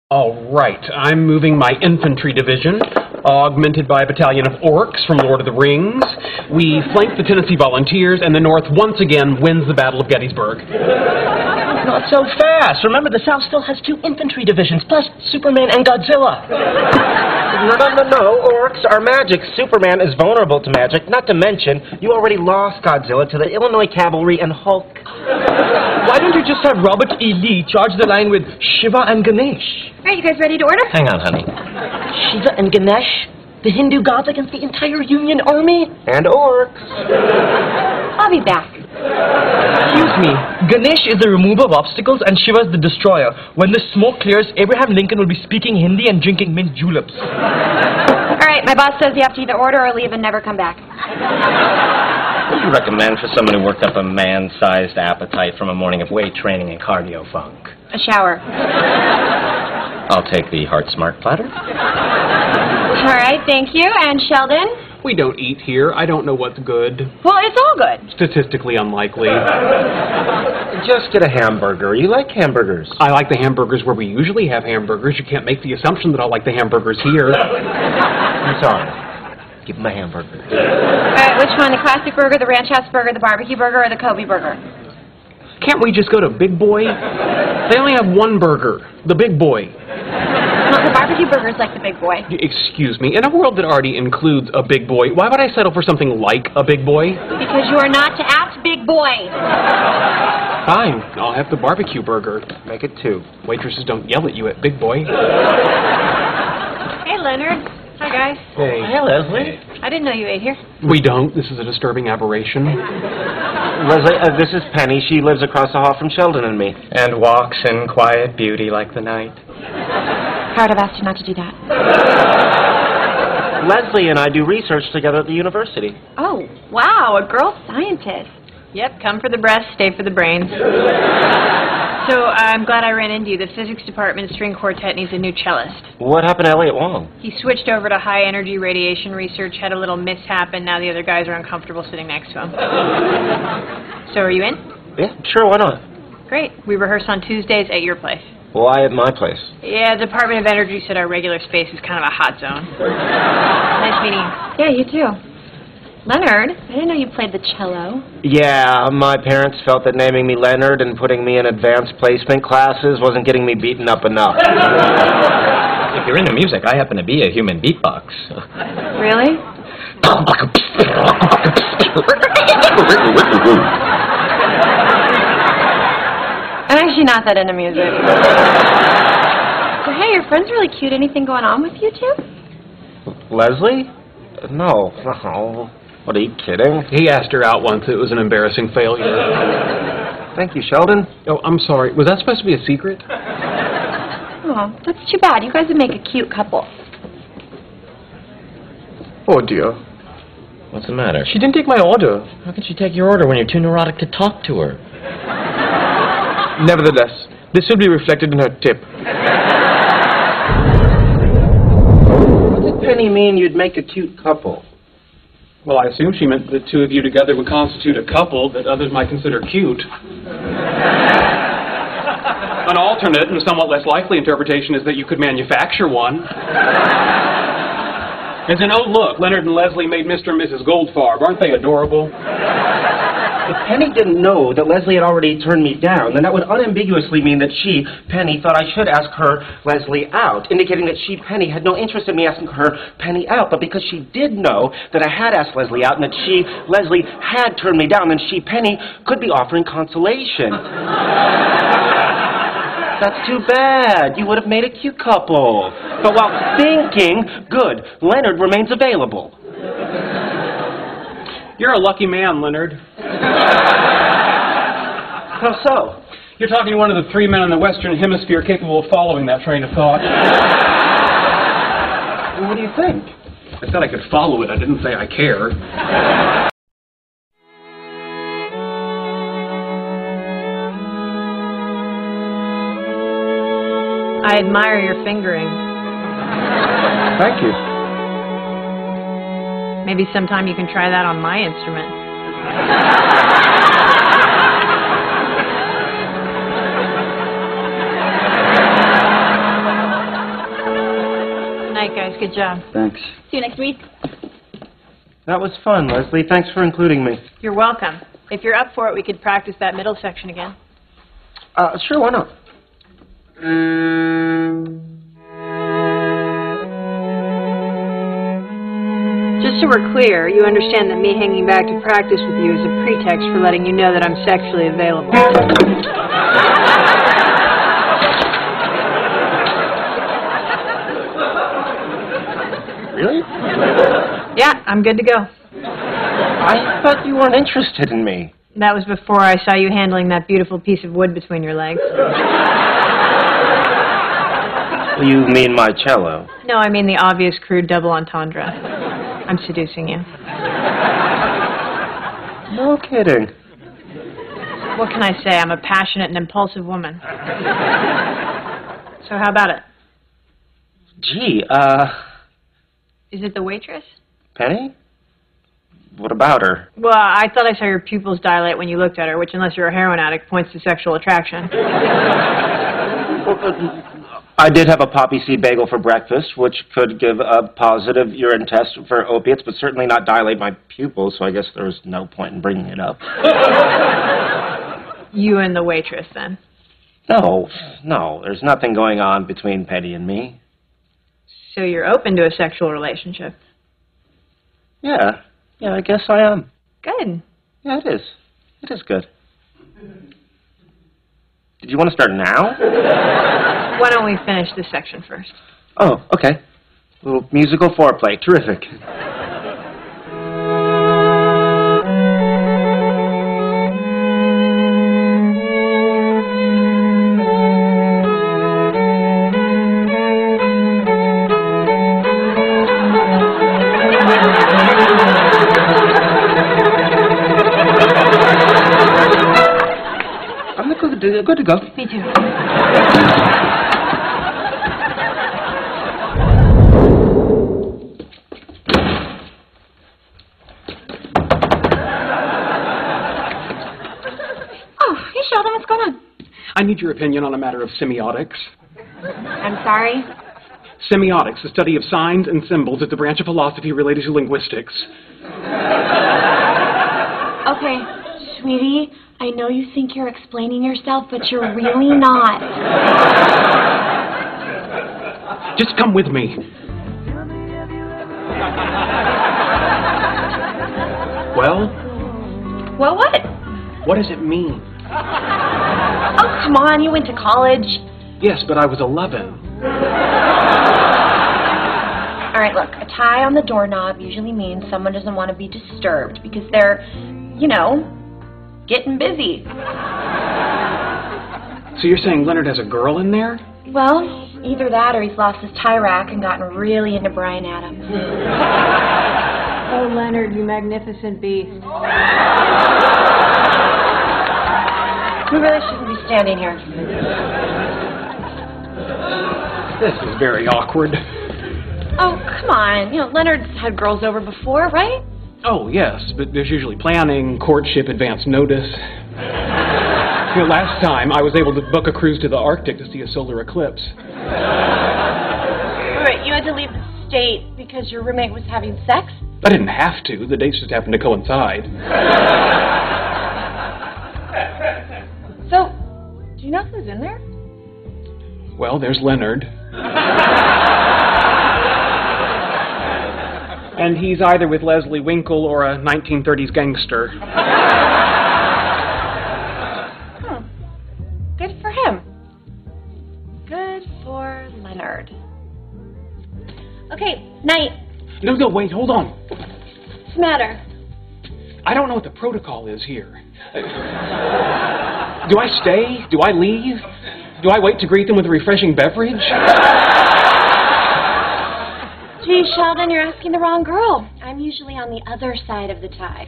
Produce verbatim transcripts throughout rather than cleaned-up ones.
All right, I'm moving my infantry division, augmented by a battalion of orcs from Lord of the Rings. We flank the Tennessee Volunteers, and the North once again wins the Battle of Gettysburg. Not so fast. Remember, the South still has two infantry divisions, plus Superman and Godzilla. No, no, no, no. Orcs are magic. Superman is vulnerable to magic. Not to mention, you already lost Godzilla to the Illinois Cavalry and Hulk. Why don't you just have Robert E. Lee charge the line with Shiva and Ganesh? Are you guys ready to order? Hang on, honey. Shiva and Ganesh? The Hindu gods against the entire Union Army? And orcs. I'll be back. Excuse me. Ganesh is the remover of obstacles and Shiva is the destroyer. When the smoke clears, Abraham Lincoln will be speaking Hindi and drinking mint juleps. All right, my boss says you have to either order or leave and never come back. What do you recommend for someone who worked up a man-sized appetite from a morning of weight training and cardio funk? A shower. I'll take the Heart Smart platter. All right, thank you. And Sheldon? We don't eat here. I don't know what's good. Well, it's all good. Statistically unlikely. Just get a hamburger. You like hamburgers. I like the hamburgers where we usually have hamburgers. You can't make the assumption that I like the hamburgers here. I'm sorry. Give him a hamburger. All right, which one? The classic burger, the ranch house burger, the barbecue burger, or the Kobe burger? Can't we just go to Big Boy? They only have one burger, the Big Boy. No, the barbecue burger's like the Big Boy. Excuse me, in a world that already includes a Big Boy, why would I settle for something like a Big Boy? Because you are not to ask Big Boy. Fine, I'll have the barbecue burger. Make it two. Waitresses don't yell at you at Big Boy. Hey, Leonard. Hi, guys. Hey. Hey, Leslie. I didn't know you ate here. We don't. This is a disturbing aberration. Leslie, uh, this is Penny. She lives across the hall from Sheldon and me. And walks in quiet beauty like the night. Howard, I've asked you not to do that. Leslie and I do research together at the university. Oh, wow, a girl scientist. Yep, come for the breast, stay for the brains. So uh, I'm glad I ran into you. The physics department string quartet needs a new cellist. What happened to Elliot Wong? He switched over to high energy radiation research, had a little mishap, and now the other guys are uncomfortable sitting next to him. So are you in? Yeah, sure, why not? Great. We rehearse on Tuesdays at your place. Why at my place? Yeah, the Department of Energy said our regular space is kind of a hot zone. Nice meeting you. Yeah, you too. Leonard, I didn't know you played the cello. Yeah, my parents felt that naming me Leonard and putting me in advanced placement classes wasn't getting me beaten up enough. If you're into music, I happen to be a human beatbox. Really? I'm actually not that into music. So, hey, your friend's really cute. Anything going on with you two? Leslie? No. No. What, are you kidding? He asked her out once. It was an embarrassing failure. Thank you, Sheldon. Oh, I'm sorry. Was that supposed to be a secret? Oh, that's too bad. You guys would make a cute couple. Oh, dear. What's the matter? She didn't take my order. How can she take your order when you're too neurotic to talk to her? Nevertheless, this will be reflected in her tip. What did Penny mean you'd make a cute couple? Well, I assume she meant the two of you together would constitute a couple that others might consider cute. An alternate and somewhat less likely interpretation is that you could manufacture one. As in, oh look, Leonard and Leslie made Mister and Missus Goldfarb. Aren't they adorable? If Penny didn't know that Leslie had already turned me down, then that would unambiguously mean that she, Penny, thought I should ask her, Leslie, out, indicating that she, Penny, had no interest in me asking her, Penny, out. But because she did know that I had asked Leslie out and that she, Leslie, had turned me down, then she, Penny, could be offering consolation. That's too bad. You would have made a cute couple. But while thinking, good, Leonard remains available. You're a lucky man, Leonard. How so? You're talking to one of the three men in the Western Hemisphere capable of following that train of thought. What do you think? I said I could follow it. I didn't say I care. I admire your fingering. Thank you. Maybe sometime you can try that on my instrument. guys. Good job. Thanks. See you next week. That was fun, Leslie. Thanks for including me. You're welcome. If you're up for it, we could practice that middle section again. Uh, sure, why not? Just so we're clear, you understand that me hanging back to practice with you is a pretext for letting you know that I'm sexually available. Really? Yeah, I'm good to go. I thought you weren't interested in me. That was before I saw you handling that beautiful piece of wood between your legs. You mean my cello? No, I mean the obvious crude double entendre. I'm seducing you. No kidding. What can I say? I'm a passionate and impulsive woman. So how about it? Gee, uh... Is it the waitress? Penny? What about her? Well, I thought I saw your pupils dilate when you looked at her, which, unless you're a heroin addict, points to sexual attraction. Well, uh, I did have a poppy seed bagel for breakfast, which could give a positive urine test for opiates, but certainly not dilate my pupils, so I guess there was no point in bringing it up. You and the waitress, then? No, no, there's nothing going on between Penny and me. So you're open to a sexual relationship? Yeah, yeah, I guess I am. Good. Yeah, it is. It is good. Did you want to start now? Why don't we finish this section first? Oh, okay. A little musical foreplay. Terrific. I'm good to, good to go. Me too. Sheldon, what's going on? I need your opinion on a matter of semiotics. I'm sorry? Semiotics, the study of signs and symbols, is the branch of philosophy related to linguistics. Okay, sweetie, I know you think you're explaining yourself, but you're really not. Just come with me. Well? Well, what? What does it mean? Oh, come on, you went to college. Yes, but I was eleven. All right, look, a tie on the doorknob usually means someone doesn't want to be disturbed because they're, you know, getting busy. So you're saying Leonard has a girl in there? Well, either that or he's lost his tie rack and gotten really into Bryan Adams. Oh, Leonard, you magnificent beast. We really shouldn't be standing here. This is very awkward. Oh, come on. You know, Leonard's had girls over before, right? Oh, yes, but there's usually planning, courtship, advance notice. You know, last time I was able to book a cruise to the Arctic to see a solar eclipse. Right, you had to leave the state because your roommate was having sex? I didn't have to. The dates just happened to coincide. So, do you know who's in there? Well, there's Leonard. And he's either with Leslie Winkle or a nineteen thirties gangster. Hmm. Good for him. Good for Leonard. Okay, night. No, no, wait, hold on. What's the matter? I don't know what the protocol is here. Uh, do I stay? Do I leave? Do I wait to greet them with a refreshing beverage? Gee, Sheldon, you're asking the wrong girl. I'm usually on the other side of the tie.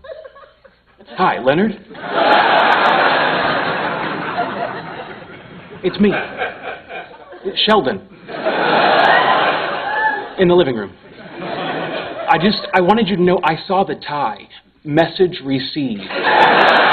Hi, Leonard. It's me. Sheldon. In the living room. I just, I wanted you to know I saw the tie. Message received.